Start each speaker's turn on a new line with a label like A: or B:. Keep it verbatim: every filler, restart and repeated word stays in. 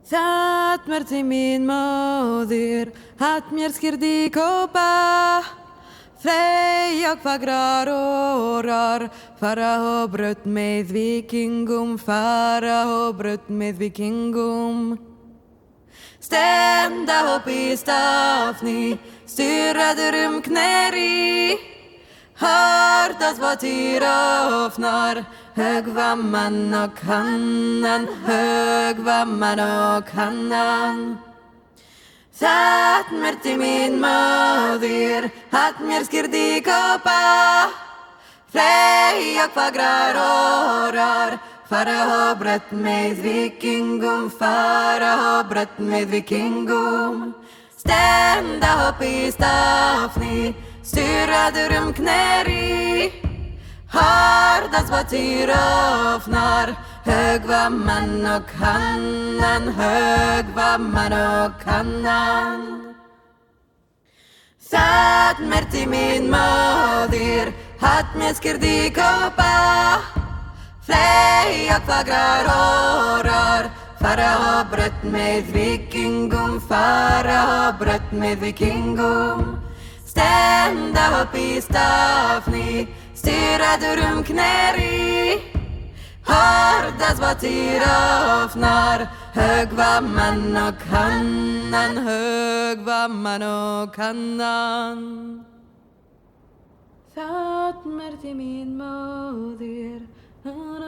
A: Satt mer till min moder, att mjölskir di kopa. Frej och fagrar årar, fara och bröt med vikingum, fara och bröt med vikingum. Stända upp i stavni, styrade rum knäri. Hördas vad tyrofnar, hög var man och hannan, hög var man och hannan. Satt mer till min moder, att mjölskir di kopa. Frej och fagrar årar, fara och bröt med vikingum, fara och bröt med vikingum. Stända upp i stavni, styrade rum knäri. Hördas vad tyrofnar, hög var man och hannan, hög var man och hannan. Satt mer till min moder, att mjölskir di kopa. Frej och fagrar årar, fara och bröt med vikingum, fara och bröt med vikingum. Stända upp i stavni, styrade rum knäri. Hördas vad tyrofnar, hög var man och hannan, hög var man och hannan. Satt mer till min moder.